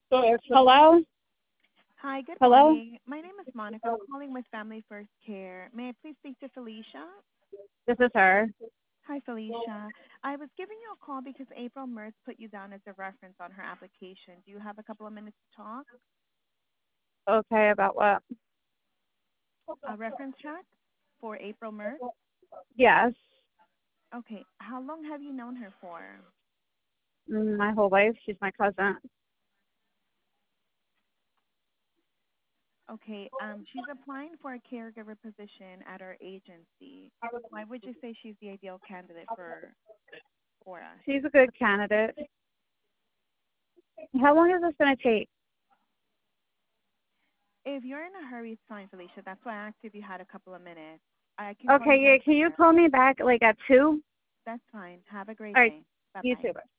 Hello? Hi, good Hello? morning. My name is Monica. I'm calling with Family First Care. May I please speak to Felicia? This is her. Hi, Felicia. I was giving you a call because April Mertz put you down as a reference on her application. Do you have a couple of minutes to talk? Okay, about what? A reference check for April Mertz? Yes. Okay. How long have you known her for? My whole life. She's my cousin. Okay. She's applying for a caregiver position at our agency. Why would you say she's the ideal candidate for us? She's a good candidate. How long is this going to take? If you're in a hurry, it's fine, Felicia. That's why I asked if you had a couple of minutes. I can call Okay, you yeah, back can you later. call me back like at 2? That's fine. Have a great All right, day. you Bye-bye. too. Bye.